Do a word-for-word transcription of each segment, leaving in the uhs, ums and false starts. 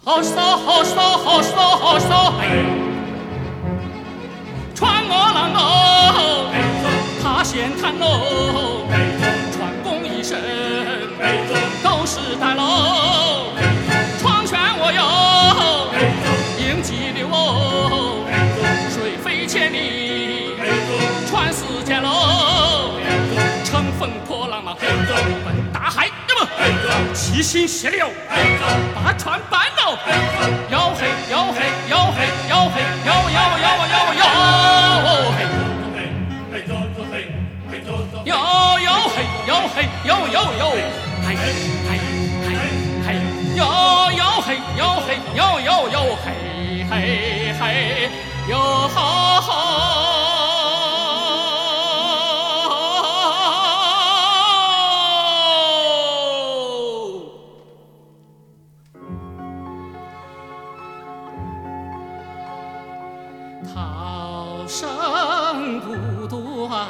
好手好手好手好手，传我郎哦，他先看喽，传功一生都是带喽，闯权我有应急流哦，水飞千里传四溅喽，乘风破浪嘛奔大海，那么齐心协力哦，把船搬喽，摇嘿摇嘿摇嘿摇嘿摇摇摇摇摇嘿，摇摇嘿摇嘿摇摇摇，嘿嘿嘿嘿，摇摇嘿摇嘿摇摇摇，嘿嘿嘿摇哈哈。涛声不断，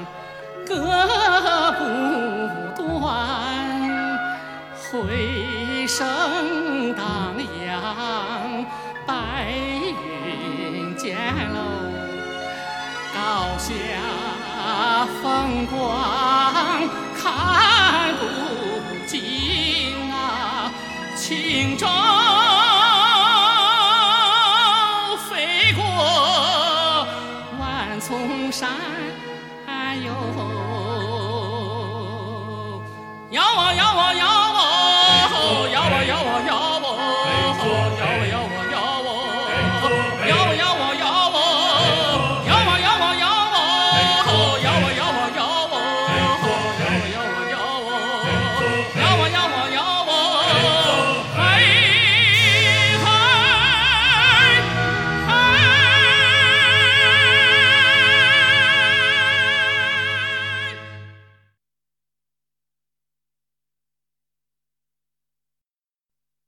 歌不断，回声荡漾，白云间喽，高下风光看不尽啊，轻舟从山哟，摇